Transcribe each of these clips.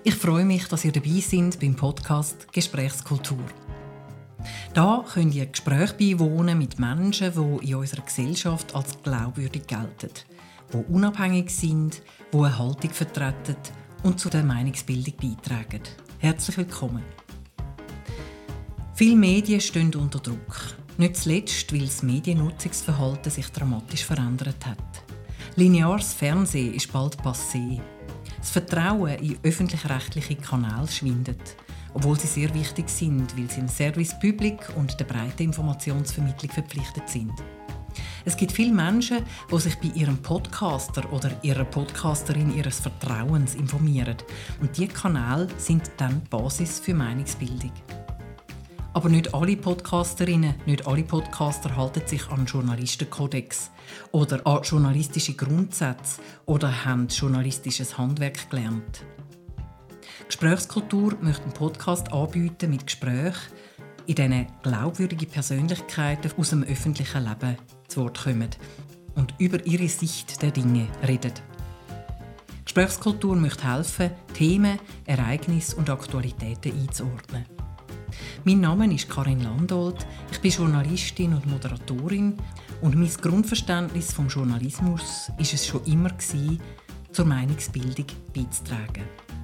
Ich freue mich, dass ihr dabei seid beim Podcast «Gesprächskultur». Da könnt ihr Gespräche beiwohnen mit Menschen, die in unserer Gesellschaft als glaubwürdig gelten, die unabhängig sind, die eine Haltung vertreten und zu der Meinungsbildung beitragen. Herzlich willkommen. Viele Medien stehen unter Druck. Nicht zuletzt, weil das Mediennutzungsverhalten sich dramatisch verändert hat. Lineares Fernsehen ist bald passé. Das Vertrauen in öffentlich-rechtliche Kanäle schwindet, obwohl sie sehr wichtig sind, weil sie dem Service Public und der breiten Informationsvermittlung verpflichtet sind. Es gibt viele Menschen, die sich bei ihrem Podcaster oder ihrer Podcasterin ihres Vertrauens informieren. Und diese Kanäle sind dann die Basis für Meinungsbildung. Aber nicht alle Podcasterinnen, nicht alle Podcaster halten sich an den Journalistenkodex oder an journalistische Grundsätze oder haben journalistisches Handwerk gelernt. Gesprächskultur möchte einen Podcast anbieten mit Gesprächen, in denen glaubwürdige Persönlichkeiten aus dem öffentlichen Leben zu Wort kommen und über ihre Sicht der Dinge reden. Gesprächskultur möchte helfen, Themen, Ereignisse und Aktualitäten einzuordnen. Mein Name ist Karin Landolt, ich bin Journalistin und Moderatorin und mein Grundverständnis vom Journalismus war es schon immer, zur Meinungsbildung beizutragen.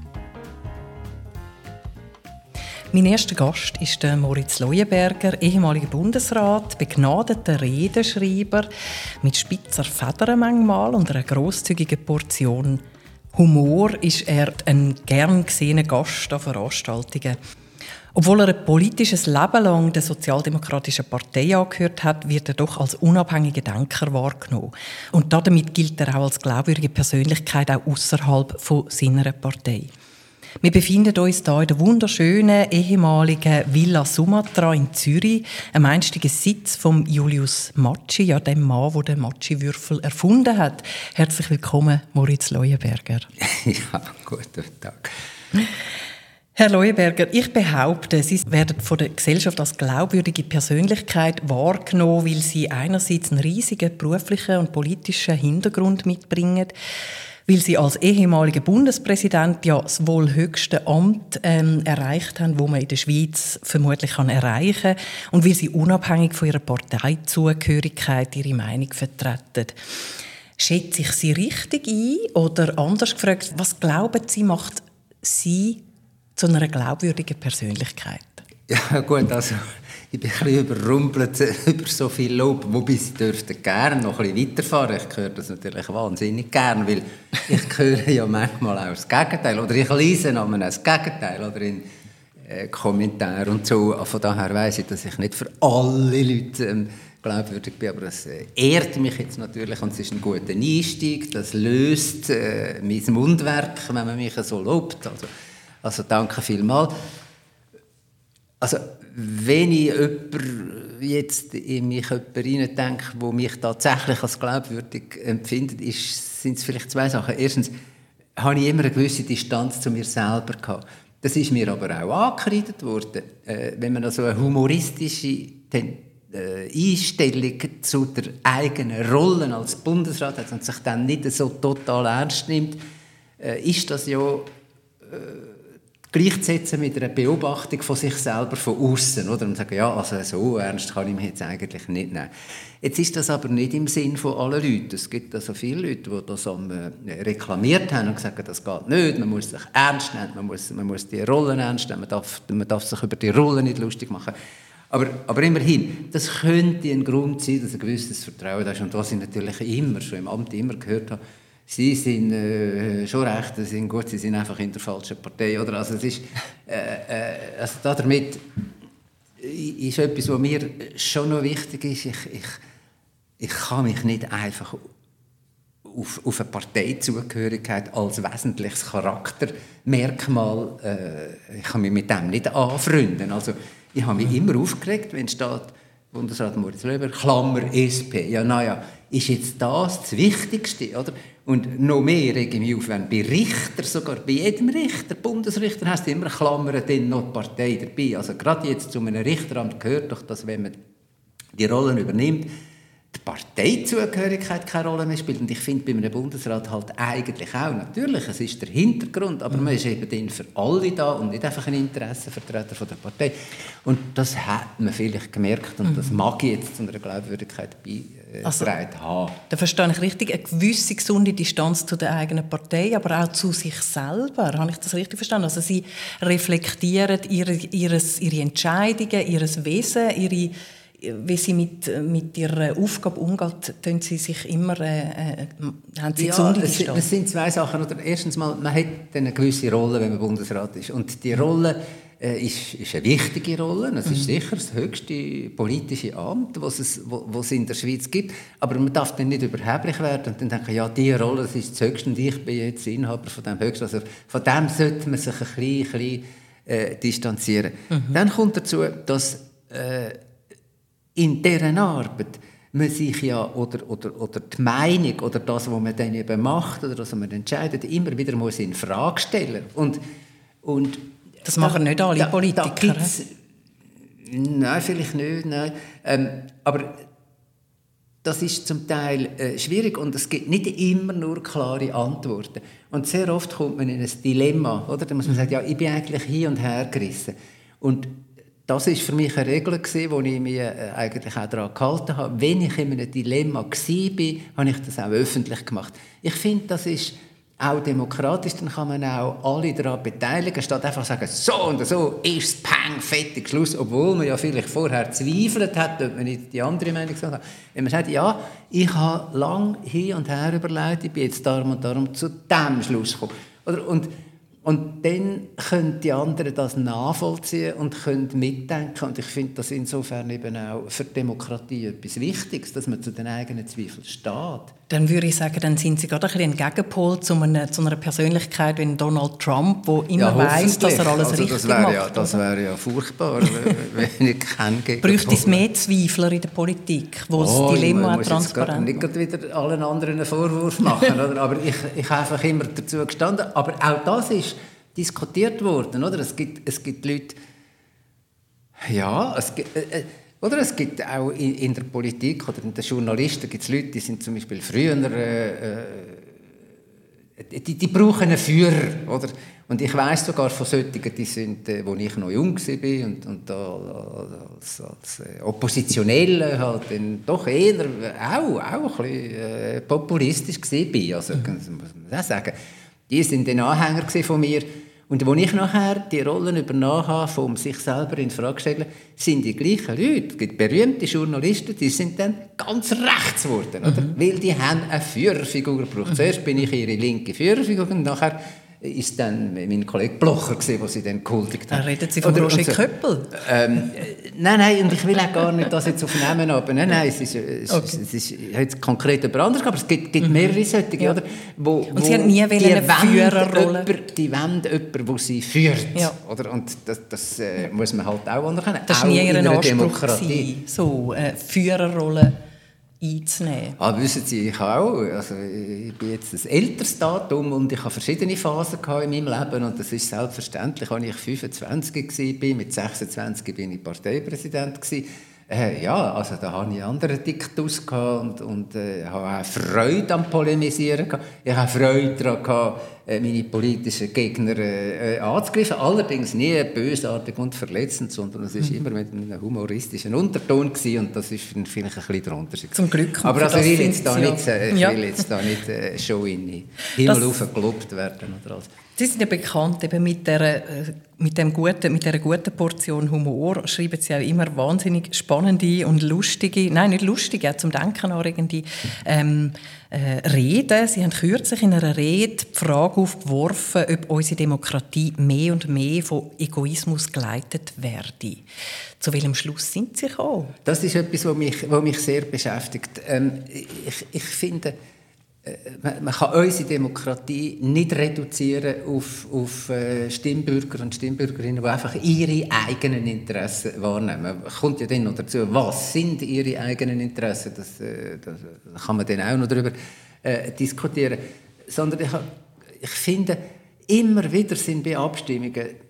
Mein erster Gast ist Moritz Leuenberger, ehemaliger Bundesrat, begnadeter Redenschreiber mit spitzer Federn manchmal und einer grosszügigen Portion Humor ist er ein gern gesehener Gast an Veranstaltungen. Obwohl er ein politisches Leben lang der Sozialdemokratischen Partei angehört hat, wird er doch als unabhängiger Denker wahrgenommen. Und damit gilt er auch als glaubwürdige Persönlichkeit auch außerhalb von seiner Partei. Wir befinden uns hier in der wunderschönen ehemaligen Villa Sumatra in Zürich, einem einstigen Sitz von Julius Macchi, ja dem Mann, der den Macchi-Würfel erfunden hat. Herzlich willkommen, Moritz Leuenberger. Ja, guten Tag. Herr Leuenberger, ich behaupte, Sie werden von der Gesellschaft als glaubwürdige Persönlichkeit wahrgenommen, weil Sie einerseits einen riesigen beruflichen und politischen Hintergrund mitbringen, weil Sie als ehemaliger Bundespräsident ja das wohl höchste Amt erreicht haben, das man in der Schweiz vermutlich erreichen kann, und weil Sie unabhängig von Ihrer Parteizugehörigkeit Ihre Meinung vertreten. Schätze ich Sie richtig ein? Oder anders gefragt, was glauben Sie, macht Sie zu einer glaubwürdigen Persönlichkeit? Ja gut, also ich bin ein bisschen überrumpelt über so viel Lob, wobei Sie dürften gerne noch ein bisschen weiterfahren. Ich höre das natürlich wahnsinnig gerne, weil ich höre ja manchmal auch das Gegenteil oder ich lese auch das Gegenteil oder in Kommentaren und so. Von daher weiss ich, dass ich nicht für alle Leute glaubwürdig bin, aber das ehrt mich jetzt natürlich und es ist ein guter Einstieg. Das löst mein Mundwerk, wenn man mich so lobt. Also danke vielmals. Also wenn ich jetzt in mich denke, der mich tatsächlich als glaubwürdig empfindet, sind es vielleicht zwei Sachen. Erstens habe ich immer eine gewisse Distanz zu mir selber gehabt. Das ist mir aber auch angekreidet worden. Wenn man also eine humoristische Einstellung zu der eigenen Rolle als Bundesrat hat und sich dann nicht so total ernst nimmt, ist das ja gleichzusetzen mit einer Beobachtung von sich selber von außen, oder? Und sagen, ja, also so ernst kann ich mich jetzt eigentlich nicht nehmen. Jetzt ist das aber nicht im Sinn von allen Leuten. Es gibt also viele Leute, die das reklamiert haben und gesagt, das geht nicht, man muss sich ernst nehmen, man muss die Rollen ernst nehmen, man darf sich über die Rollen nicht lustig machen. Aber immerhin, das könnte ein Grund sein, dass ein gewisses Vertrauen da ist. Und was ich natürlich immer, schon im Amt immer gehört habe, Sie sind schon recht, Sie sind gut, Sie sind einfach in der falschen Partei. Oder? Also es ist, also damit ist etwas, was mir schon noch wichtig ist. Ich kann mich nicht einfach auf eine Parteizugehörigkeit als wesentliches Charaktermerkmal, ich kann mich mit dem nicht anfreunden. Also ich habe mich immer aufgeregt, wenn steht Bundesrat Moritz Leuenberger, Klammer SP. Ja, naja, ist jetzt das Wichtigste, oder? Und noch mehr rege ich mich auf, wenn bei Richter, sogar bei jedem Richter, Bundesrichter, hast du immer Klammern, dann noch die Partei dabei. Also gerade jetzt zu einem Richteramt gehört doch, dass wenn man die Rollen übernimmt, die Parteizugehörigkeit keine Rolle mehr spielt. Und ich finde bei einem Bundesrat halt eigentlich auch, natürlich, es ist der Hintergrund, aber man ist eben dann für alle da und nicht einfach ein Interessenvertreter von der Partei. Und das hat man vielleicht gemerkt und das mag ich jetzt zu einer Glaubwürdigkeit beitragen haben. Da verstehe ich richtig, eine gewisse gesunde Distanz zu der eigenen Partei, aber auch zu sich selber. Habe ich das richtig verstanden? Also Sie reflektieren ihre Entscheidungen, ihr Wesen, wie sie mit ihrer Aufgabe umgeht, tun sie sich immer, haben sie gesunde Distanz? Es sind zwei Sachen. Oder erstens mal, man hat eine gewisse Rolle, wenn man Bundesrat ist. Und die Rolle ist eine wichtige Rolle. Es ist sicher das höchste politische Amt, was es in der Schweiz gibt. Aber man darf dann nicht überheblich werden und dann denken, ja, diese Rolle, das ist das Höchste und ich bin jetzt Inhaber von dem Höchsten. Also von dem sollte man sich ein bisschen distanzieren. Dann kommt dazu, dass in dieser Arbeit man sich ja, oder die Meinung, oder das, was man dann eben macht, oder das, was man entscheidet, immer wieder muss in Frage stellen. Und das machen nicht alle Politiker. Nein, vielleicht nicht. Nein. Aber das ist zum Teil schwierig und es gibt nicht immer nur klare Antworten. Und sehr oft kommt man in ein Dilemma. Oder? Da muss man sagen, ja, ich bin eigentlich hin und her gerissen. Und das war für mich eine Regel, wo ich mich eigentlich auch daran gehalten habe. Wenn ich in einem Dilemma war, habe ich das auch öffentlich gemacht. Ich finde, das ist auch demokratisch, dann kann man auch alle daran beteiligen, statt einfach sagen, so und so ist Peng, fertig, Schluss, obwohl man ja vielleicht vorher zweifelt hat, ob man nicht die andere Meinung gesagt hat. Wenn man sagt, ja, ich habe lange hin und her überlegt, ich bin jetzt darum und darum zu dem Schluss gekommen. Und dann können die anderen das nachvollziehen und können mitdenken. Und ich finde das insofern eben auch für die Demokratie etwas Wichtiges, dass man zu den eigenen Zweifeln steht. Dann würde ich sagen, dann sind Sie gerade ein Gegenpol zu einer Persönlichkeit wie Donald Trump, der immer weiss, dass er alles richtig macht. Das wäre ja furchtbar, wenn ich keinen Gegenpol... Bräuchte es mehr Zweifler in der Politik, wo das Dilemma transparent ist? Ich muss jetzt nicht wieder allen anderen einen Vorwurf machen, oder? Aber ich habe einfach immer dazu gestanden. Aber auch das ist diskutiert worden, oder? Es gibt Leute... Ja, es gibt auch in der Politik oder in den Journalisten gibt es Leute, die sind zum Beispiel früher die brauchen einen Führer, oder? Und ich weiss sogar von solchen, die sind, wo ich noch jung war und da als Oppositionelle halt dann doch eher auch ein bisschen populistisch war. Also muss man auch sagen, die sind dann Anhänger von mir. Und als ich nachher die Rollen übernommen habe, von sich selber in Frage stellen, sind die gleichen Leute, es gibt berühmte Journalisten, die sind dann ganz rechts geworden, oder? Weil die haben eine Führerfigur gebraucht. Zuerst bin ich ihre linke Führerfigur und nachher ist dann mein Kollege Blocher gewesen, der sie dann gehuldigt hat. Reden Sie von Roger Köppel? Nein, und ich will auch gar nicht das jetzt aufnehmen, aber nein, es ist jetzt konkret über anderes, aber es gibt mehrere solche, ja. Oder? Und Sie haben nie eine Führerrolle? Die wollen jemanden, der sie führt, ja. Oder? Und das muss man halt auch anerkennen. Das war nie Ihr Anspruch, so eine Führerrolle einzunehmen. Wissen Sie, ich auch. Also, ich bin jetzt ein älteres Datum und ich habe verschiedene Phasen in meinem Leben und das ist selbstverständlich, als ich 25 war, mit 26 bin ich Parteipräsident gewesen. Ja, also da hatte ich einen anderen Diktus und habe auch Freude am Polemisieren gehabt. Ich habe Freude daran gehabt, meine politischen Gegner anzugreifen. Allerdings nie bösartig und verletzend, sondern es war immer mit einem humoristischen Unterton gewesen, und das ist vielleicht ein bisschen der Unterschied. Zum Glück. Aber also ich will jetzt da nicht schon in den Himmel gelobt werden oder alles. Sie sind ja bekannt eben mit dieser guten Portion Humor. Schreiben Sie auch immer wahnsinnig spannende und lustige, nein, nicht lustige, auch zum Denken anregende Reden. Sie haben kürzlich in einer Rede die Frage aufgeworfen, ob unsere Demokratie mehr und mehr von Egoismus geleitet werde. Zu welchem Schluss sind Sie gekommen? Das ist etwas, was mich sehr beschäftigt. Ich finde, man kann unsere Demokratie nicht reduzieren auf Stimmbürger und Stimmbürgerinnen, die einfach ihre eigenen Interessen wahrnehmen. Man kommt ja dann noch dazu, was sind ihre eigenen Interessen? Das kann man dann auch noch darüber diskutieren. Sondern ich finde, immer wieder sind bei Abstimmungen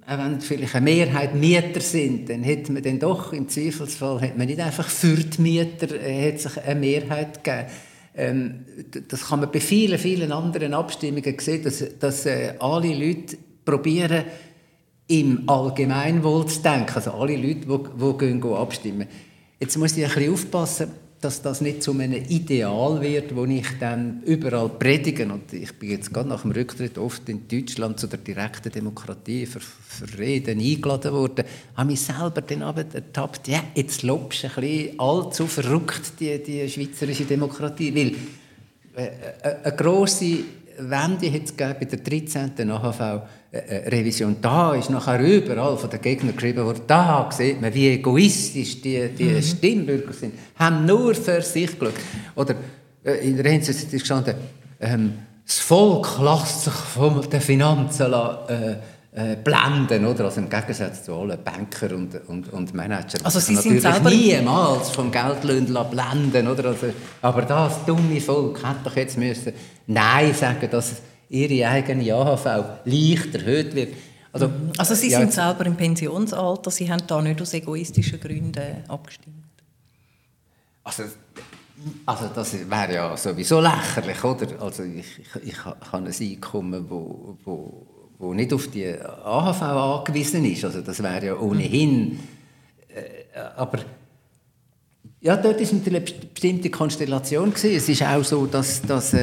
auch wenn vielleicht eine Mehrheit Mieter sind, dann hätte man dann doch im Zweifelsfall hat man nicht einfach für die Mieter hat sich eine Mehrheit gegeben. Das kann man bei vielen, vielen anderen Abstimmungen sehen, dass alle Leute probieren, im Allgemeinwohl zu denken. Also alle Leute, die gehen abstimmen. Jetzt muss ich ein bisschen aufpassen, dass das nicht zu einem Ideal wird, wo ich dann überall predige. Und ich bin jetzt gerade nach dem Rücktritt oft in Deutschland zu der direkten Demokratie für Reden eingeladen worden. Habe mich selber dann aber ertappt, ja, jetzt lobst du ein bisschen allzu verrückt die schweizerische Demokratie. Weil eine grosse Wende hat es bei der 13. AHV-Revision. Da ist nachher überall von den Gegnern geschrieben worden, da sieht man, wie egoistisch die Stimmbürger sind. Haben nur für sich geschaut. Oder in der Hinsicht ist gestanden, das Volk lässt sich von den Finanzen blenden, oder? Also im Gegensatz zu allen Banker und Manager. Also Sie natürlich sind selber niemals vom Geldlöhn blenden, oder? Also, aber das dumme Volk hätte doch jetzt müssen Nein sagen, dass ihre eigene AHV leicht erhöht wird. Also Sie sind selber im Pensionsalter, Sie haben da nicht aus egoistischen Gründen abgestimmt? Also das wäre ja sowieso lächerlich, oder? Also ich habe ein Einkommen, wo nicht auf die AHV angewiesen ist. Also das wäre ja ohnehin. Aber ja, dort ist natürlich eine bestimmte Konstellation gewesen. Es ist auch so, dass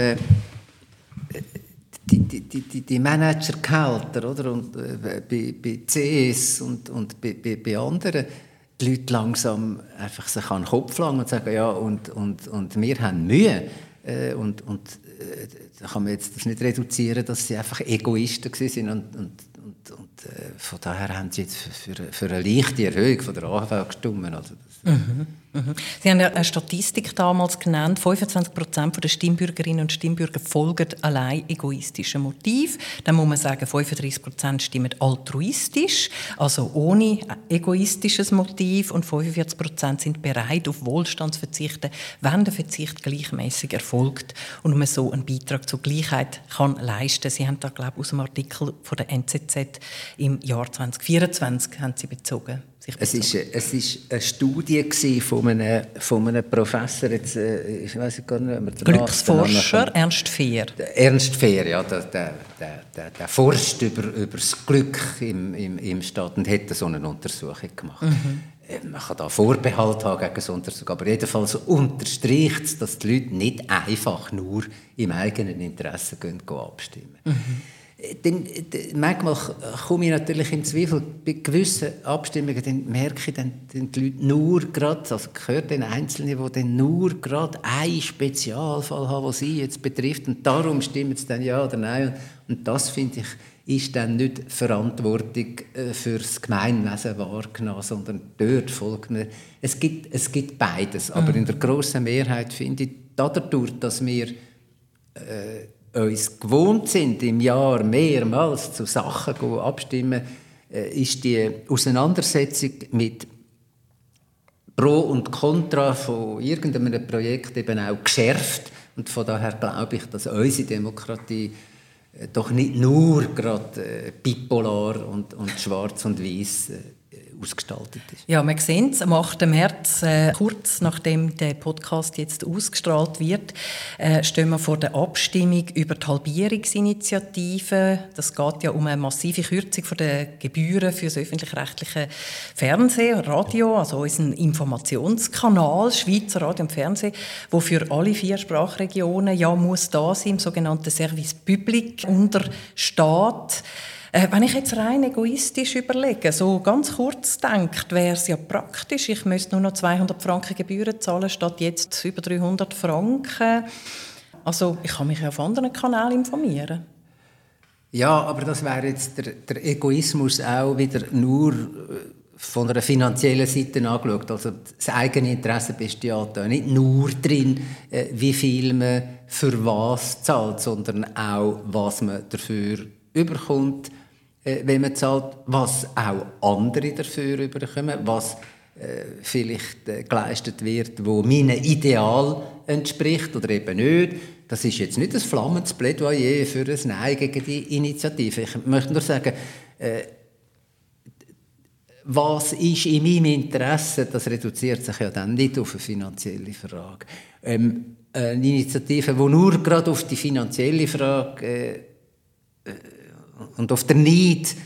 die Managergehälter, oder, und bei CS und bei anderen die Leute langsam einfach sich an den Kopf langen und sagen, ja, und wir haben Mühe. Da kann man jetzt das nicht reduzieren, dass sie einfach Egoisten waren und von daher haben sie jetzt für eine leichte Erhöhung von der AHV gestimmt. Also Sie haben ja eine Statistik damals genannt, 25% der Stimmbürgerinnen und Stimmbürger folgen allein egoistischen Motiven. Dann muss man sagen, 35% stimmen altruistisch, also ohne egoistisches Motiv, und 45% sind bereit, auf Wohlstand zu verzichten, wenn der Verzicht gleichmäßig erfolgt und man so einen Beitrag zur Gleichheit kann leisten. Sie haben da, glaube ich, aus einem Artikel von der NZZ im Jahr 2024 haben Sie bezogen. Es ist eine Studie von einem Professor, jetzt, ich weiss gar nicht, Glücksforscher Ernst Fehr. Ernst Fehr, ja, der forscht über das Glück im Staat und hat so eine Untersuchung gemacht. Man kann da Vorbehalt haben gegen so Untersuchung, aber jedenfalls unterstreicht es, dass die Leute nicht einfach nur im eigenen Interesse abstimmen. Manchmal komme ich natürlich in Zweifel bei gewissen Abstimmungen, dann merke ich dann die Leute nur gerade, also gehört den Einzelnen, die dann nur gerade einen Spezialfall haben, den sie jetzt betrifft, und darum stimmen sie dann ja oder nein. Und das, finde ich, ist dann nicht Verantwortung für das Gemeinwesen wahrgenommen, sondern dort folgt man. Es gibt beides, aber in der grossen Mehrheit finde ich, dadurch, dass wir uns gewohnt sind, im Jahr mehrmals zu Sachen abstimmen, ist die Auseinandersetzung mit Pro und Contra von irgendeinem Projekt eben auch geschärft. Und von daher glaube ich, dass unsere Demokratie doch nicht nur gerade bipolar und schwarz und weiß ausgestaltet ist. Ja, wir sehen es. Am 8. März, kurz nachdem der Podcast jetzt ausgestrahlt wird, stehen wir vor der Abstimmung über die Halbierungsinitiative. Das geht ja um eine massive Kürzung der Gebühren für das öffentlich-rechtliche Fernsehen, Radio, also unseren Informationskanal, Schweizer Radio und Fernsehen, wo für alle 4 Sprachregionen ja muss da sein, im sogenannten Service Public untersteht. Wenn ich jetzt rein egoistisch überlege, so ganz kurz denkt, wäre es ja praktisch, ich müsste nur noch 200 Franken Gebühren zahlen, statt jetzt über 300 Franken. Also ich kann mich ja auf anderen Kanälen informieren. Ja, aber das wäre jetzt der Egoismus auch wieder nur von einer finanziellen Seite angeschaut. Also das eigene Interesse besteht da nicht nur drin, wie viel man für was zahlt, sondern auch, was man dafür überkommt, wenn man zahlt, was auch andere dafür überkommen, was vielleicht geleistet wird, wo meinem Ideal entspricht oder eben nicht. Das ist jetzt nicht ein flammendes Plädoyer für ein Nein gegen die Initiative. Ich möchte nur sagen, was ist in meinem Interesse, das reduziert sich ja dann nicht auf eine finanzielle Frage. Eine Initiative, die nur gerade auf die finanzielle Frage und auf den Neid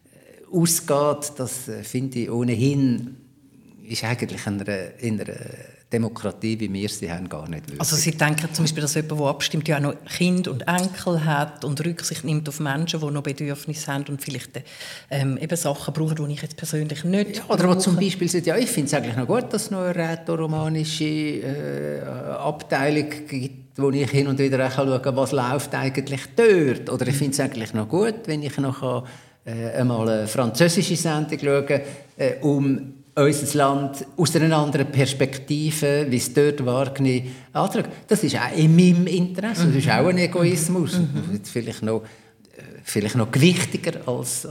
ausgeht, das finde ich ohnehin, ist eigentlich in einer Demokratie, wie wir sie haben, gar nicht würdig. Also Sie denken zum Beispiel, dass jemand, der abstimmt, ja auch noch Kind und Enkel hat und Rücksicht nimmt auf Menschen, die noch Bedürfnisse haben und vielleicht eben Sachen brauchen, die ich jetzt persönlich nicht ja, oder wo zum Beispiel sagt, ja, ich finde es eigentlich noch gut, dass es noch eine rätoromanische Abteilung gibt, wo ich hin und wieder auch schauen kann, was läuft eigentlich dort. Oder ich finde es eigentlich noch gut, wenn ich noch einmal eine französische Sendung schauen kann, unser Land aus einer anderen Perspektive, wie es dort wahrgenommen wird. Das ist auch in meinem Interesse. Das ist auch ein Egoismus. Vielleicht noch gewichtiger als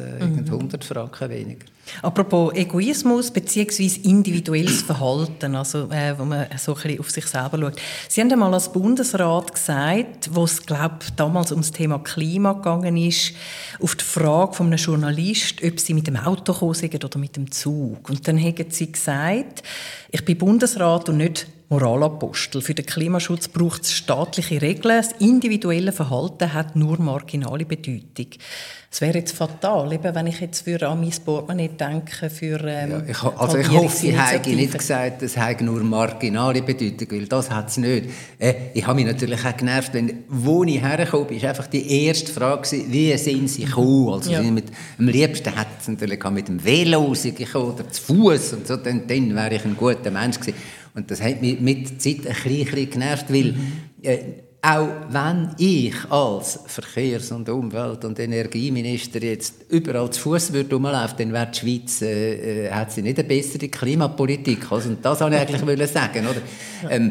100 Franken weniger. Apropos Egoismus bzw. individuelles Verhalten, also wo man so ein bisschen auf sich selber schaut. Sie haben einmal als Bundesrat gesagt, wo es damals um das Thema Klima gegangen ist, auf die Frage von einem Journalist, ob sie mit dem Auto gekommen sind oder mit dem Zug. Und dann haben sie gesagt, ich bin Bundesrat und nicht Moralapostel. Für den Klimaschutz braucht es staatliche Regeln. Das individuelle Verhalten hat nur marginale Bedeutung. Es wäre jetzt fatal, eben, wenn ich jetzt an mein Portemonnaie denke. Ich hoffe, Sie haben nicht gesagt, es habe nur marginale Bedeutung, weil das hat es nicht. Ich habe mich natürlich auch genervt, wo ich hergekommen bin, ist einfach die erste Frage, wie sind Sie gekommen? Also am liebsten hätte es natürlich mit dem Velo rausgekommen oder zu Fuß und so, dann wäre ich ein guter Mensch gewesen. Und das hat mich mit der Zeit ein bisschen genervt, weil auch wenn ich als Verkehrs- und Umwelt- und Energieminister jetzt überall zu Fuß rumlaufen, dann wäre die Schweiz hat sie nicht eine bessere Klimapolitik. Also, und das wollte ich eigentlich sagen. Oder?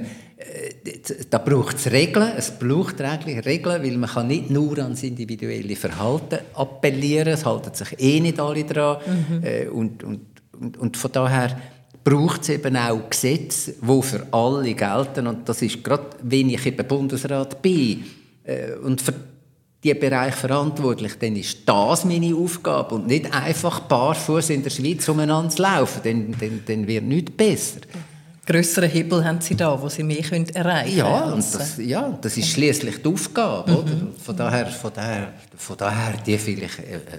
Da braucht es Regeln. Es braucht Regeln, weil man kann nicht nur ans individuelle Verhalten appellieren. Es halten sich nicht alle dran. Und von daher braucht es eben auch Gesetze, die für alle gelten. Und das ist gerade, wenn ich eben Bundesrat bin und für diesen Bereich verantwortlich, dann ist das meine Aufgabe und nicht einfach barfuß in der Schweiz umeinander zu laufen. Dann wird nichts besser. Grössere Hebel haben Sie da, wo Sie mehr erreichen können. Ja, das ist schliesslich die Aufgabe. Oder? Von daher die vielleicht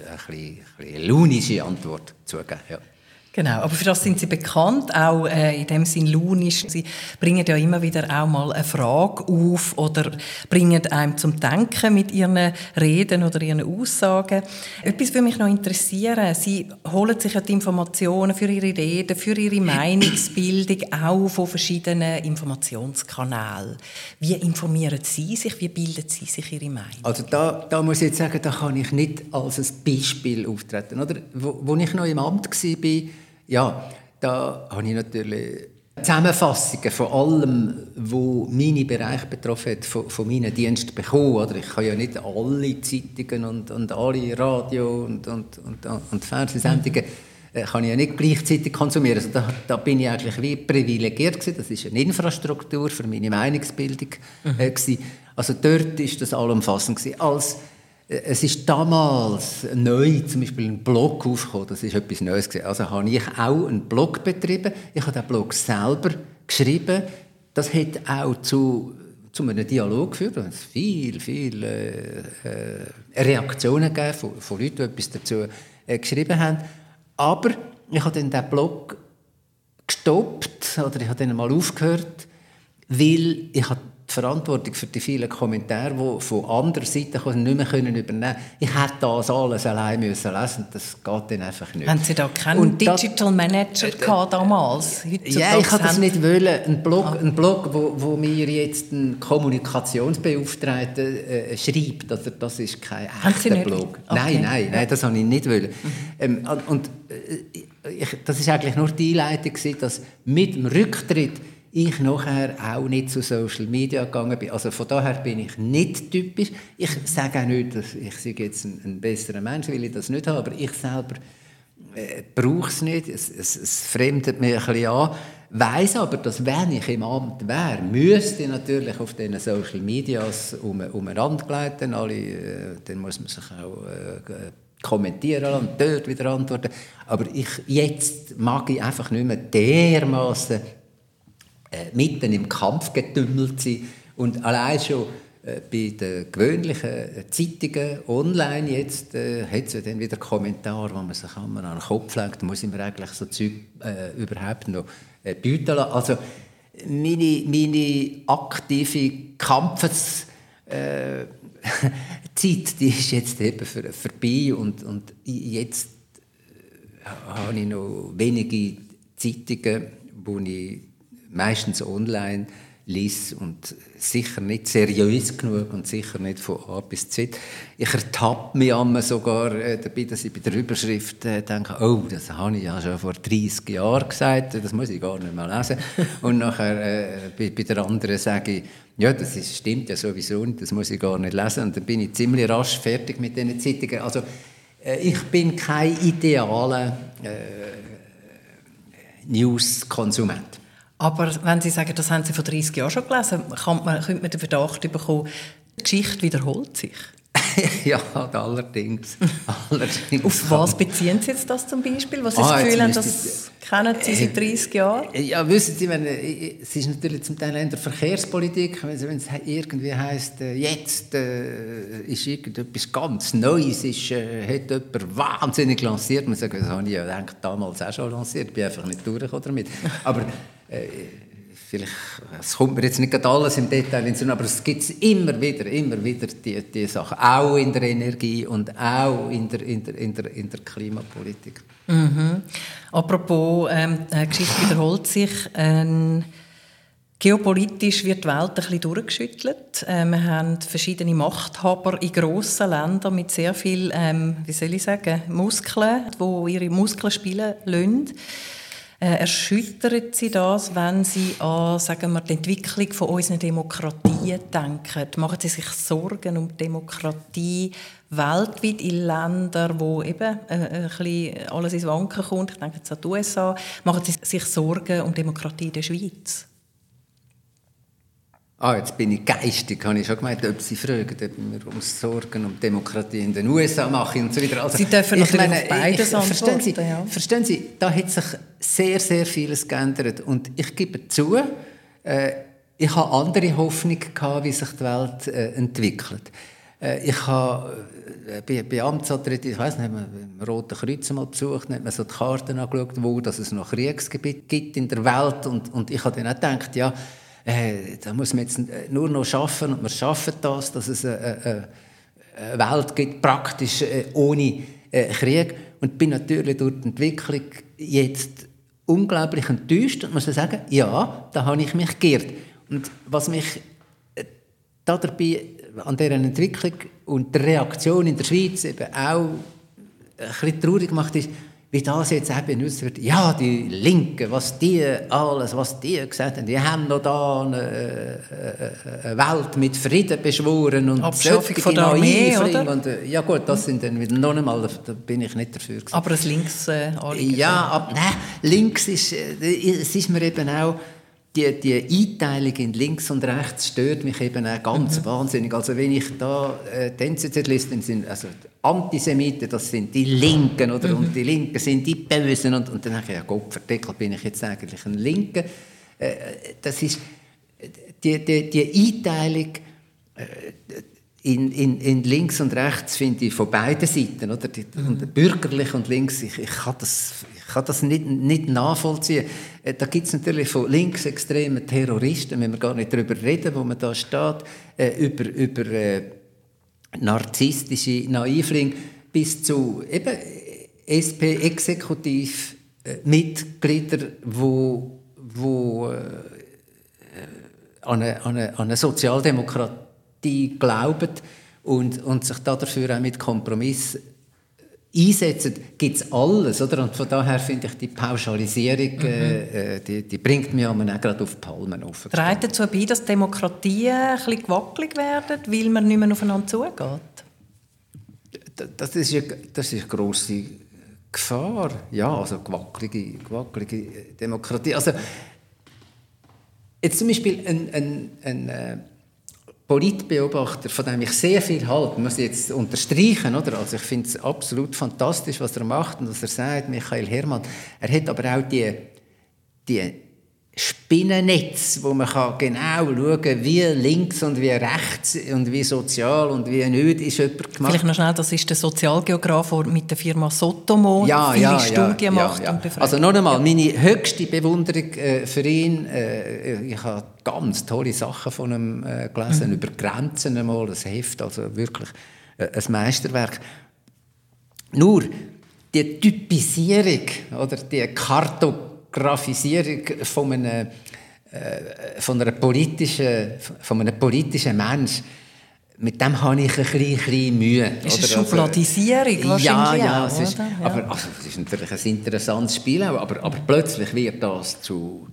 eine launische Antwort zugeben. Ja. Genau, aber für das sind Sie bekannt, auch in dem Sinn launisch. Sie bringen ja immer wieder auch mal eine Frage auf oder bringen einem zum Denken mit Ihren Reden oder Ihren Aussagen. Etwas würde mich noch interessieren. Sie holen sich ja die Informationen für Ihre Reden, für Ihre Meinungsbildung auch von verschiedenen Informationskanälen. Wie informieren Sie sich? Wie bilden Sie sich Ihre Meinung? Also da muss ich jetzt sagen, da kann ich nicht als ein Beispiel auftreten. Oder? Wo ich noch im Amt war, ja, da habe ich natürlich Zusammenfassungen von allem, was meine Bereiche betroffen hat, von meinen Diensten bekommen. Oder ich kann ja nicht alle Zeitungen und alle Radio- und Fernsehsendungen kann ich ja nicht gleichzeitig konsumieren. Also da bin ich eigentlich wie privilegiert gewesen. Das ist eine Infrastruktur für meine Meinungsbildung gewesen. Also dort ist das allumfassend gewesen. Es ist damals neu, zum Beispiel ein Blog aufgekommen, das ist etwas Neues gewesen. Also habe ich auch einen Blog betrieben. Ich habe den Blog selber geschrieben. Das hat auch zu einem Dialog geführt, es viele Reaktionen gegeben von Leuten, die etwas dazu geschrieben haben. Aber ich habe dann den Blog gestoppt, oder ich habe dann mal aufgehört, weil ich die Verantwortung für die vielen Kommentare, die von anderer Seite nicht mehr übernehmen können. Ich hätte das alles allein lesen müssen. Das geht dann einfach nicht. Haben Sie da keinen Digital Manager gehabt damals? Ja, ich wollte das nicht wollen. Ein Blog, wo mir jetzt ein Kommunikationsbeauftragter schreibt. Also das ist kein echter Blog. Okay. Nein, das wollte ich nicht wollen. Das war eigentlich nur die Einleitung, dass mit dem Rücktritt ich nachher auch nicht zu Social Media gegangen bin. Also von daher bin ich nicht typisch. Ich sage auch nicht, dass ich jetzt ein besserer Mensch, will ich das nicht haben, aber ich selber brauche es nicht. Es fremdet mich ein bisschen an. Weiss aber, dass wenn ich im Amt wäre, müsste ich natürlich auf diesen Social Medias umeinander gleiten. Dann muss man sich auch kommentieren und dort wieder antworten. Aber jetzt mag ich einfach nicht mehr dermassen mitten im Kampf getümmelt sein. Und allein schon bei den gewöhnlichen Zeitungen online jetzt hat es ja dann wieder Kommentare, wo man sich an den Kopf legt, da muss ich mir eigentlich so Zeug überhaupt noch bieten lassen. Also meine aktive Kampfeszeit, die ist jetzt eben vorbei und jetzt habe ich noch wenige Zeitungen, wo ich meistens online lese und sicher nicht seriös genug und sicher nicht von A bis Z. Ich ertappe mich sogar dabei, dass ich bei der Überschrift denke, oh, das habe ich ja schon vor 30 Jahren gesagt, das muss ich gar nicht mehr lesen. Und nachher bei der anderen sage ich, ja, das stimmt ja sowieso nicht, das muss ich gar nicht lesen. Und dann bin ich ziemlich rasch fertig mit diesen Zeitungen. Also ich bin kein idealer News-Konsument. Aber wenn Sie sagen, das haben Sie vor 30 Jahren schon gelesen, könnte man den Verdacht bekommen, die Geschichte wiederholt sich? Ja, allerdings. Auf was beziehen Sie jetzt das zum Beispiel? Was Sie das Gefühl haben, das kennen Sie seit 30 Jahren? Ja, wissen Sie, es ist natürlich zum Teil in der Verkehrspolitik, wenn es irgendwie heisst, jetzt ist irgendetwas ganz Neues, hat jemand wahnsinnig lanciert. Man sagt, das habe ich ja damals auch schon lanciert, ich bin einfach nicht durchgekommen damit. Aber vielleicht, es kommt mir jetzt nicht gerade alles im Detail in Sinn, aber es gibt immer wieder die Sachen, auch in der Energie und auch in der Klimapolitik. Mhm. Apropos, Geschichte wiederholt sich. Geopolitisch wird die Welt ein bisschen durchgeschüttelt. Wir haben verschiedene Machthaber in grossen Ländern mit sehr viel, Muskeln, die ihre Muskeln spielen lassen. Erschüttert Sie das, wenn Sie an, sagen wir, die Entwicklung von unseren Demokratien denken? Machen Sie sich Sorgen um die Demokratie weltweit in Ländern, wo eben ein bisschen alles ins Wanken kommt? Ich denke jetzt an die USA. Machen Sie sich Sorgen um die Demokratie in der Schweiz? Jetzt bin ich geistig, habe ich schon gemeint, ob Sie fragen, ob wir uns Sorgen um Demokratie in den USA machen und so weiter. Also, Sie dürfen natürlich auf beides antworten. Verstehen Sie, da hat sich sehr, sehr vieles geändert. Und ich gebe zu, ich habe andere Hoffnung gehabt, wie sich die Welt entwickelt. Ich habe bei Amtsantritt, ich weiss nicht, im Roten Kreuz mal besucht, hat man so die Karten angeschaut, wo es noch Kriegsgebiete gibt in der Welt. Und ich habe dann auch gedacht, ja, da muss man jetzt nur noch schaffen und wir schaffen das, dass es eine Welt gibt, praktisch ohne Krieg. Und bin natürlich durch die Entwicklung jetzt unglaublich enttäuscht und muss sagen, ja, da habe ich mich geirrt. Und was mich dabei an dieser Entwicklung und der Reaktion in der Schweiz eben auch ein bisschen traurig macht, ist, wie das jetzt auch benutzt wird. Ja, die Linken, was die gesagt haben, die haben noch da eine Welt mit Frieden beschworen und Abschaffung von der Armee, oder? Und, ja gut, das sind dann wieder noch einmal, da bin ich nicht dafür gewesen. Aber das Links-Anliegen? Ja, aber links ist, es ist mir eben auch, die Einteilung in links und rechts stört mich eben auch ganz wahnsinnig. Also wenn ich da die NZZ lese, dann sind also die Antisemiten, das sind die Linken, oder? Und die Linken sind die Bösen. Und dann denke ich, ja Gott, verdeckelt bin ich jetzt eigentlich ein Linker. Das ist die Einteilung in links und rechts, finde ich, von beiden Seiten, oder? Und bürgerlich und links, ich kann das nicht nachvollziehen. Da gibt es natürlich von linksextremen Terroristen, wenn wir gar nicht darüber reden, wo man da steht, über narzisstische Naivlinge bis zu eben SP-Exekutivmitglieder, wo an eine Sozialdemokratie glauben und sich dafür auch mit Kompromiss einsetzen, gibt es alles, oder? Und von daher finde ich die Pauschalisierung, die bringt mich auch gerade auf die Palmen auf. Trägt dazu bei, dass Demokratien ein bisschen gewackelig werden, weil man nicht mehr aufeinander zugeht? Das ist eine grosse Gefahr. Ja, also gewackelige Demokratie. Also jetzt zum Beispiel ein Politbeobachter, von dem ich sehr viel halte, muss ich jetzt unterstreichen, oder? Also ich finde es absolut fantastisch, was er macht und was er sagt, Michael Herrmann. Er hat aber auch die Spinnennetz, wo man genau schauen kann, wie links und wie rechts und wie sozial und wie nicht ist jemand gemacht. Vielleicht noch schnell, das ist der Sozialgeograf, der mit der Firma Sotomo viele Studien macht und befragt. Also noch einmal, meine höchste Bewunderung für ihn. Ich habe ganz tolle Sachen von ihm gelesen, über Grenzen einmal, das Heft, also wirklich ein Meisterwerk. Nur die Typisierung oder die Kartografisierung von einem politischen Mensch, mit dem habe ich ein bisschen Mühe. Ist eine Schubladisierung wahrscheinlich ja, auch, es ist, oder? Ja. aber also, es ist natürlich ein interessantes Spiel, aber plötzlich wird das zu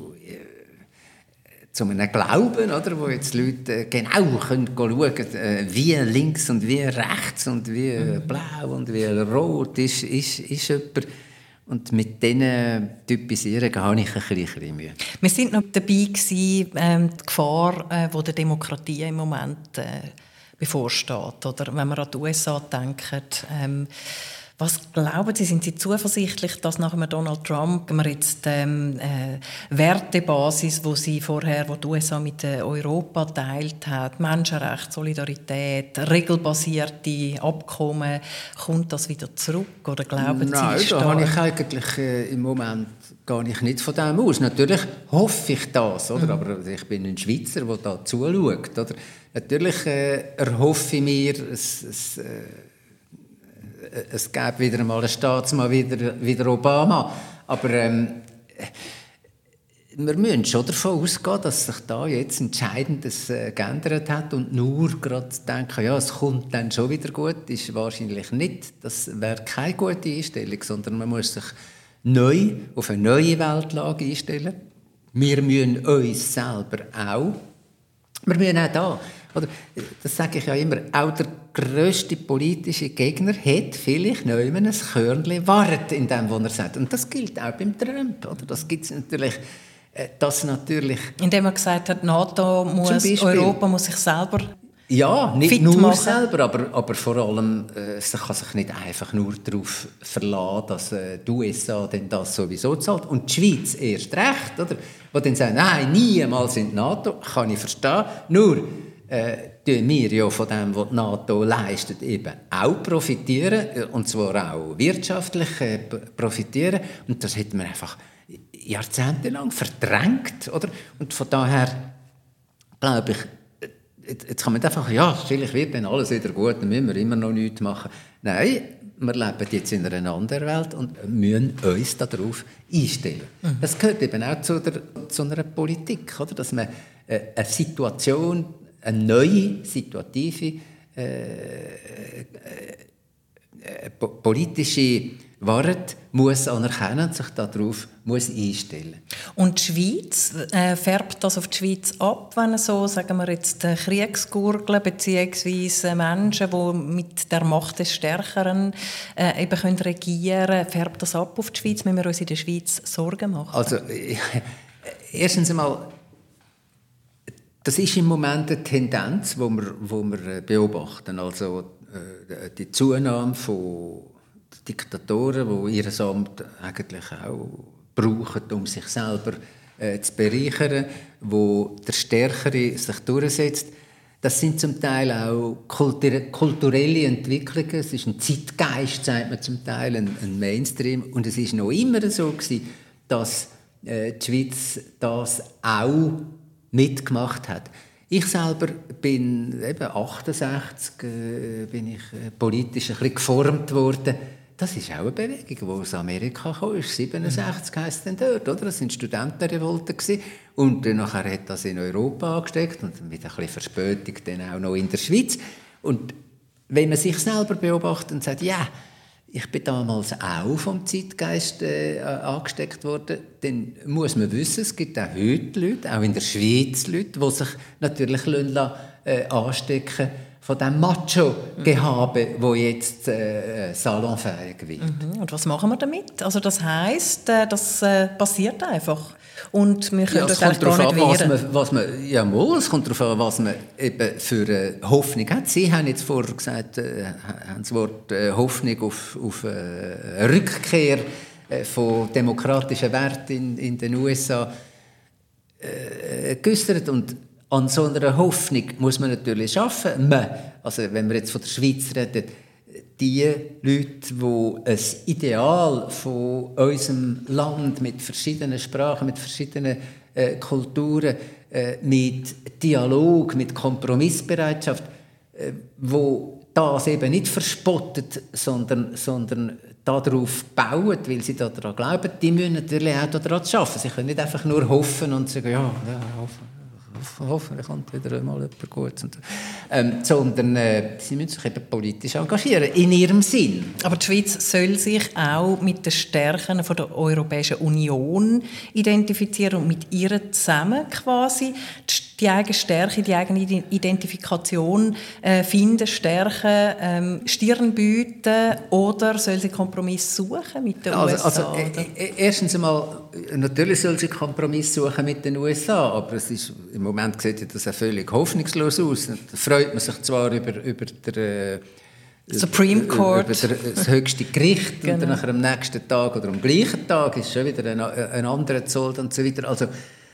einem Glauben, oder, wo jetzt Leute genau können schauen können, wie links und wie rechts und wie blau und wie rot ist jemand. Und mit diesen Typisierungen habe ich ein bisschen Mühe. Wir sind noch dabei gewesen, die Gefahr, die der Demokratie im Moment bevorsteht. Oder wenn wir an die USA denken, was glauben Sie, sind Sie zuversichtlich, dass nach dem Donald Trump wir jetzt Wertebasis, wo die USA mit Europa teilt hat, Menschenrechte, Solidarität, regelbasierte Abkommen, kommt das wieder zurück? Oder glauben Nein, Sie, da habe ich eigentlich im Moment gar nicht von dem aus. Natürlich hoffe ich das, oder? Aber ich bin ein Schweizer, der da zuschaut. Oder? Natürlich erhoffe ich mir, es gäbe wieder einmal einen Staatsmann, wieder Obama. Aber wir müssen schon davon ausgehen, dass sich da jetzt Entscheidendes geändert hat und nur gerade denken, ja, es kommt dann schon wieder gut, ist wahrscheinlich nicht. Das wäre keine gute Einstellung, sondern man muss sich neu auf eine neue Weltlage einstellen. Wir müssen uns selber auch. Wir müssen auch da. Oder, das sage ich ja immer, auch der grösste politische Gegner hat vielleicht noch immer ein Körnchen Wahrheit in dem, was er sagt. Und das gilt auch beim Trump. Oder? Das gibt es natürlich, indem er gesagt hat, Europa muss sich selber nicht nur machen. selber, aber vor allem sie kann sich nicht einfach nur darauf verlassen, dass die USA denn das sowieso zahlt. Und die Schweiz erst recht, oder? Die dann sagen, nein, niemals in die NATO, kann ich verstehen. Nur tun wir ja von dem, was die NATO leistet, eben auch profitieren, und zwar auch wirtschaftlich profitieren. Und das hat man einfach jahrzehntelang verdrängt, oder? Und von daher glaube ich, jetzt kann man einfach, ja, vielleicht wird dann alles wieder gut, dann müssen wir immer noch nichts machen. Nein, wir leben jetzt in einer anderen Welt und müssen uns darauf einstellen. Das gehört eben auch zu einer Politik, oder? Dass man eine Situation, eine neue, situative, politische Wahrheit muss anerkennen und sich darauf muss einstellen. Und die Schweiz, färbt das auf die Schweiz ab, wenn so, sagen wir jetzt, Kriegsgurgeln bzw. Menschen, die mit der Macht des Stärkeren eben können regieren, färbt das ab auf die Schweiz? Müssen wir uns in der Schweiz Sorgen machen? Also, erstens einmal, das ist im Moment eine Tendenz, wo wir beobachten. Also die Zunahme von Diktatoren, die ihr Amt eigentlich auch brauchen, um sich selber zu bereichern, wo der Stärkere sich durchsetzt. Das sind zum Teil auch kulturelle Entwicklungen. Es ist ein Zeitgeist, sagt man zum Teil, ein Mainstream. Und es ist noch immer so gewesen, dass die Schweiz das auch mitgemacht hat. Ich selber bin eben 68 bin ich politisch ein bisschen geformt worden. Das ist auch eine Bewegung, die aus Amerika kam. 67 heisst es dann dort, oder? Das waren Studentenrevolten gewesen. Und nachher hat das in Europa angesteckt und mit ein bisschen Verspätung dann auch noch in der Schweiz. Und wenn man sich selber beobachtet und sagt, ja, ich bin damals auch vom Zeitgeist angesteckt worden, dann muss man wissen, es gibt auch heute Leute, auch in der Schweiz Leute, die sich natürlich anstecken von dem Macho-Gehabe, wo jetzt salonfähig wird. Und was machen wir damit? Also das heisst, das passiert einfach. und wir können das eigentlich gar nicht wehren. Es kommt darauf an, was man eben für eine Hoffnung hat. Sie haben jetzt vorher gesagt, haben das Wort Hoffnung auf eine Rückkehr von demokratischen Werten in den USA geäussert. Und an so einer Hoffnung muss man natürlich arbeiten. Also wenn wir jetzt von der Schweiz reden, die Leute, die ein Ideal von unserem Land mit verschiedenen Sprachen, mit verschiedenen Kulturen, mit Dialog, mit Kompromissbereitschaft, wo das eben nicht verspottet, sondern darauf bauen, weil sie daran glauben, die müssen natürlich auch daran arbeiten. Sie können nicht einfach nur hoffen und sagen, hoffentlich kommt wieder mal jemand Gutes. Sondern sie müssen sich eben politisch engagieren, in ihrem Sinn. Aber die Schweiz soll sich auch mit den Stärken der Europäischen Union identifizieren und mit ihr zusammen quasi die eigene Stärke, die eigene Identifikation finden, stärken, Stirn bieten, oder soll sie Kompromiss suchen mit den USA? Erstens einmal, natürlich soll sie Kompromiss suchen mit den USA, aber es ist, im Moment sieht das auch völlig hoffnungslos aus. Da freut man sich zwar über den Supreme Court, über das höchste Gericht, genau. Und dann nachher am nächsten Tag oder am gleichen Tag ist schon wieder ein anderer Zoll und so weiter. Also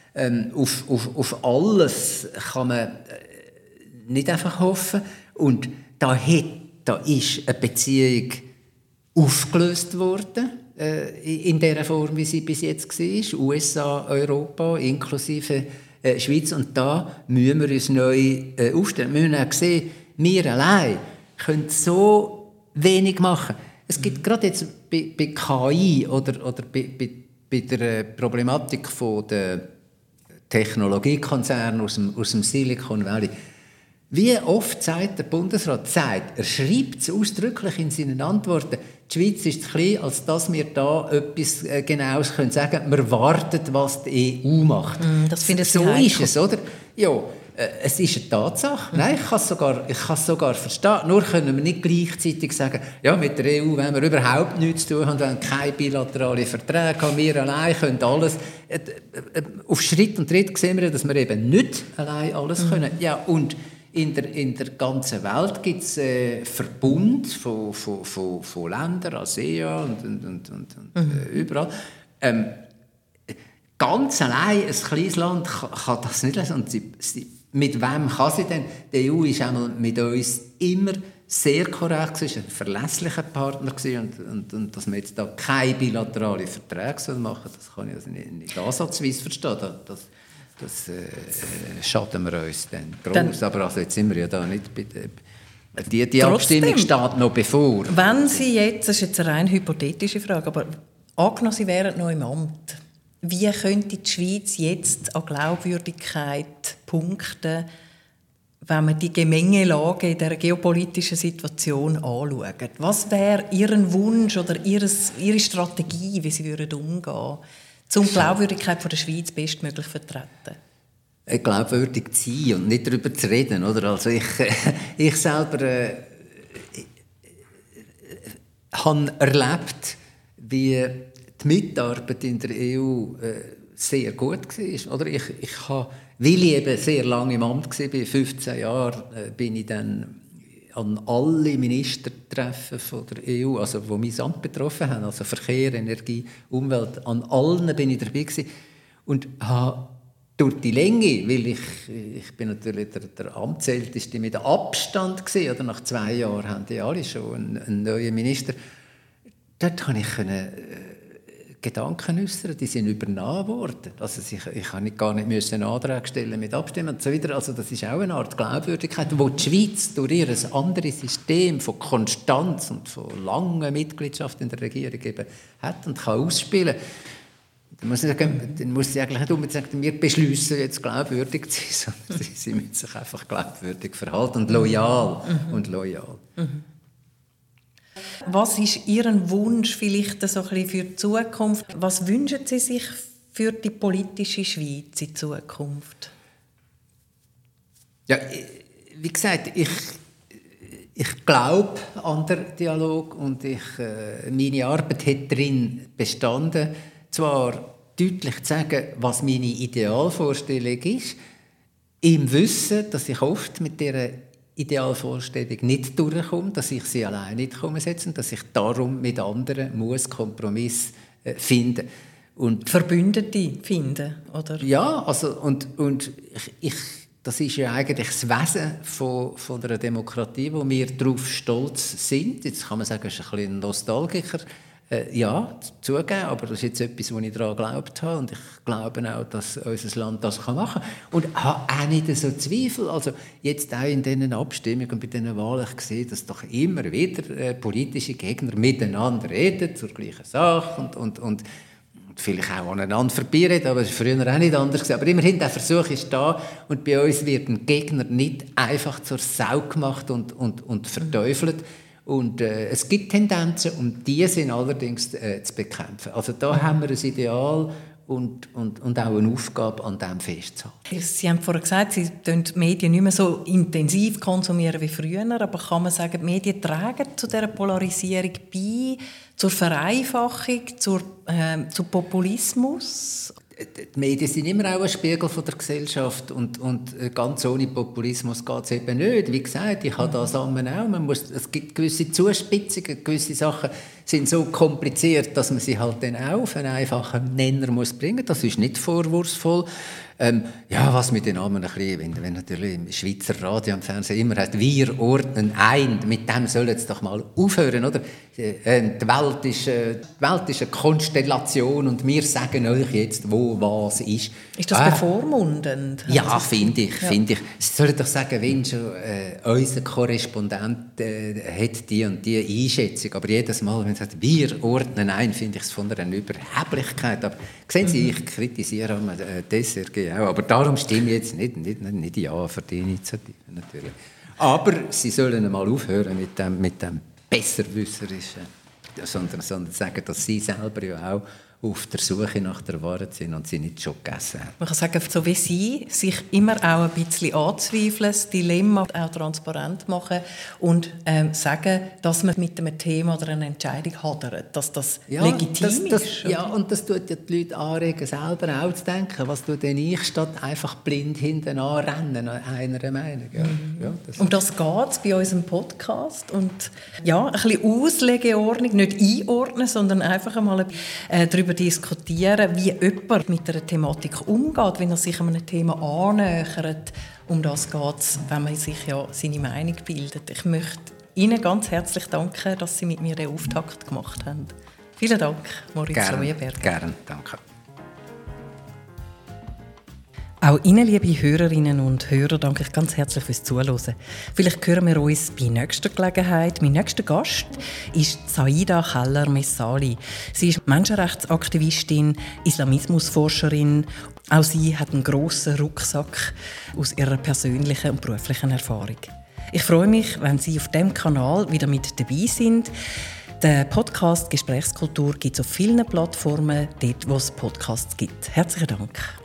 auf alles kann man nicht einfach hoffen. Und da ist eine Beziehung aufgelöst worden, in der Form, wie sie bis jetzt war. USA, Europa, inklusive Schweiz. Und da müssen wir uns neu aufstellen. Wir müssen auch sehen, wir allein können so wenig machen. Es gibt gerade jetzt bei KI oder bei der Problematik von der Technologiekonzerne aus dem Silicon Valley. Wie oft sagt der Bundesrat, er schreibt es ausdrücklich in seinen Antworten, die Schweiz ist zu klein, als dass wir da etwas Genaues sagen können. Wir warten, was die EU macht. Das finde ich so ist es, oder? Ja, es ist eine Tatsache. Nein, ich kann es sogar verstehen. Nur können wir nicht gleichzeitig sagen, ja, mit der EU wollen wir überhaupt nichts zu tun haben, wollen keine bilateralen Verträge haben, wir allein können alles. Auf Schritt und Tritt sehen wir, dass wir eben nicht allein alles können. Ja, und in der ganzen Welt gibt es Verbund von Ländern, ASEAN und überall. Ganz allein ein kleines Land kann das nicht leisten. Und mit wem kann sie denn? Die EU war einmal mit uns immer sehr korrekt, sie war ein verlässlicher Partner und dass wir jetzt da keine bilateralen Verträge machen sollen, das kann ich also nicht ansatzweise verstehen. Das schaden wir uns dann groß. Aber also jetzt sind wir ja da nicht bei der... Die Abstimmung steht noch bevor. Wenn Sie jetzt, das ist jetzt eine rein hypothetische Frage, aber angenommen, Sie wären noch im Amt, wie könnte die Schweiz jetzt an Glaubwürdigkeit punkten, wenn man die Gemengelage in dieser geopolitischen Situation anschaut? Was wäre Ihr Wunsch oder Ihre Strategie, wie Sie umgehen würden, um die Glaubwürdigkeit der Schweiz bestmöglich zu vertreten? Glaubwürdig zu sein und nicht darüber zu reden. Oder? Also ich selber habe erlebt, wie die Mitarbeit in der EU sehr gut war. Oder weil ich eben sehr lange im Amt war, 15 Jahre, bin ich dann an alle Ministertreffen von der EU, also die mein Amt betroffen haben, also Verkehr, Energie, Umwelt, an allen bin ich dabei gewesen und habe durch die Länge, weil ich bin natürlich der Amtsälteste mit Abstand gewesen, oder nach 2 Jahren haben die alle schon einen neuen Minister, dort konnte ich Gedanken äußern, die sind übernommen worden. Also ich kann gar nicht Anträge stellen mit Abstimmen und so weiter. Also das ist auch eine Art Glaubwürdigkeit, wo die Schweiz durch ihr anderes System von Konstanz und von langer Mitgliedschaft in der Regierung eben hat und kann ausspielen. Dann muss sie eigentlich nicht unbedingt sagen, wir beschließen jetzt glaubwürdig zu sein, sondern sie müssen sich einfach glaubwürdig verhalten und loyal. Was ist Ihr Wunsch vielleicht so ein bisschen für die Zukunft? Was wünschen Sie sich für die politische Schweiz in Zukunft? Ja, wie gesagt, ich glaube an den Dialog und meine Arbeit hat darin bestanden, zwar deutlich zu sagen, was meine Idealvorstellung ist, im Wissen, dass ich oft mit dieser Idealvorstellung nicht durchkomme, dass ich sie allein nicht umsetzen kann, dass ich darum mit anderen Kompromiss finden und Verbündete finden, oder? Ja, also und das ist ja eigentlich das Wesen von einer Demokratie, wo wir darauf stolz sind. Jetzt kann man sagen, es ist ein bisschen Nostalgiker. Ja, zugeben, aber das ist jetzt etwas, wo ich daran geglaubt habe. Und ich glaube auch, dass unser Land das machen kann. Und habe auch nicht so Zweifel. Also jetzt auch in diesen Abstimmungen und bei diesen Wahlen, ich sehe, dass doch immer wieder politische Gegner miteinander reden zur gleichen Sache und vielleicht auch aneinander vorbeireden, aber es war früher auch nicht anders. Aber immerhin, der Versuch ist da und bei uns wird ein Gegner nicht einfach zur Sau gemacht und verteufelt. Und es gibt Tendenzen und die sind allerdings zu bekämpfen. Also da haben wir ein Ideal und auch eine Aufgabe, an dem festzuhalten. Sie haben vorhin gesagt, Sie konsumieren die Medien nicht mehr so intensiv konsumieren wie früher, aber kann man sagen, die Medien tragen zu dieser Polarisierung bei, zur Vereinfachung, zu Populismus? Die Medien sind immer auch ein Spiegel von der Gesellschaft und ganz ohne Populismus geht es eben nicht. Wie gesagt, ich habe das auch. Es gibt gewisse Zuspitzungen, gewisse Sachen sind so kompliziert, dass man sie halt dann auch auf einen einfachen Nenner muss bringen. Das ist nicht vorwurfsvoll. Ja, was mit den Namen ein bisschen, wenn natürlich im Schweizer Radio und Fernsehen immer heißt, wir ordnen ein, mit dem sollen es doch mal aufhören, oder? Die Welt ist eine Konstellation und wir sagen euch jetzt, wo was ist. Ist das bevormundend? Ja, finde ich. Sie sollen doch sagen, wenn schon unser Korrespondent hat die und die Einschätzung, aber jedes Mal, wenn er sagt, wir ordnen ein, finde ich es von einer Überheblichkeit. Aber sehen Sie, ich kritisiere die SRG auch, aber darum stimme ich jetzt nicht ja für die Initiative natürlich. Aber sie sollen mal aufhören mit dem Besserwisserischen, sondern sagen, dass sie selber ja auch auf der Suche nach der Wahrheit sind und sie nicht schon gegessen haben. Man kann sagen, so wie Sie sich immer auch ein bisschen anzweifeln, das Dilemma auch transparent machen und sagen, dass man mit einem Thema oder einer Entscheidung hadert, dass das legitim ist. Ja, und das tut ja die Leute anregen, selber auch zu denken, was tue denn ich, statt einfach blind hinten anrennen an einer Meinung. Ja. Ja, um das geht es bei unserem Podcast. Und ja, ein bisschen Auslegeordnung, nicht einordnen, sondern einfach einmal darüber diskutieren, wie jemand mit einer Thematik umgeht, wenn er sich einem Thema annähert. Um das geht es, wenn man sich ja seine Meinung bildet. Ich möchte Ihnen ganz herzlich danken, dass Sie mit mir den Auftakt gemacht haben. Vielen Dank, Moritz Leuenberger. Gerne, danke. Auch Ihnen, liebe Hörerinnen und Hörer, danke ich ganz herzlich fürs Zuhören. Vielleicht hören wir uns bei nächster Gelegenheit. Mein nächster Gast ist Saida Keller-Messali. Sie ist Menschenrechtsaktivistin, Islamismusforscherin. Auch sie hat einen grossen Rucksack aus ihrer persönlichen und beruflichen Erfahrung. Ich freue mich, wenn Sie auf diesem Kanal wieder mit dabei sind. Den Podcast «Gesprächskultur» gibt es auf vielen Plattformen, dort wo es Podcasts gibt. Herzlichen Dank.